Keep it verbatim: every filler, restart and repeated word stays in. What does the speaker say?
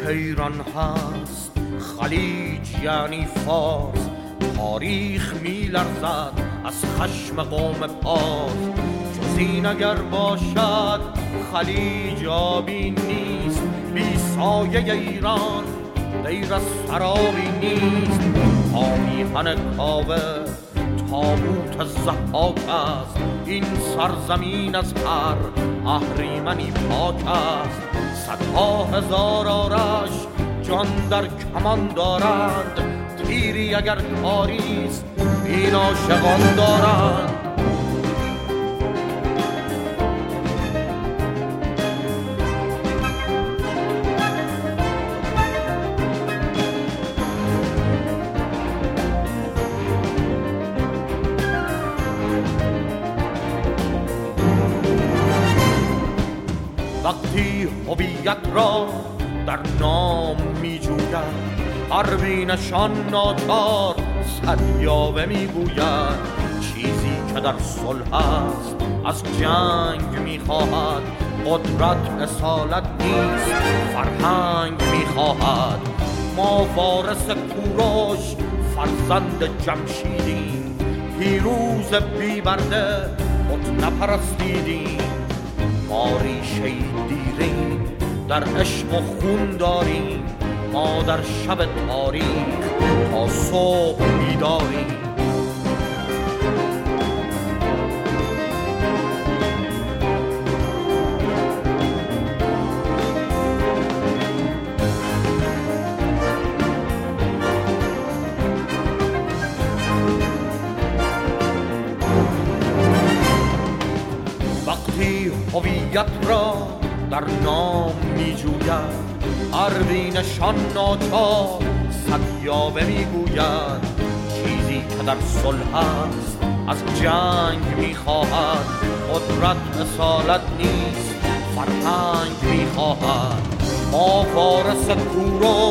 ایران هست خلیج یعنی فارس، تاریخ می لرزد از خشم قوم پارس. جز این اگر باشد خلیج آبی نیست، بی سایه ایران غیر از سرابی نیست. تا میهن کاوه تابوت ضحاک است، این سرزمین از هر اهریمنی پاک است. صدها هزار آرش جان در کمان دارند، تیری اگر کاریست این عاشقان دارند. وقتی هویت را در نام می جوید، پروینشان ناچار صد یاوه می گوید. چیزی که در صلح است از جنگ می خواهد، قدرت اصالت نیست فرهنگ می خواهد. ما وارث کوروش فرزند جمشیدیم، پیروز بی برده بت نپرستیدیم. ما ریشه دیریم در عشق و خون داریم، ما در شب تاریک تا صبح بیداریم. وقتی هویت را در نام می جوید، پروینشان ناچار صد یاوه می گوید. چیزی که در صلح است از جنگ می خواهد، قدرت اصالت نیست فرهنگ می خواهد. ما وارث کوروش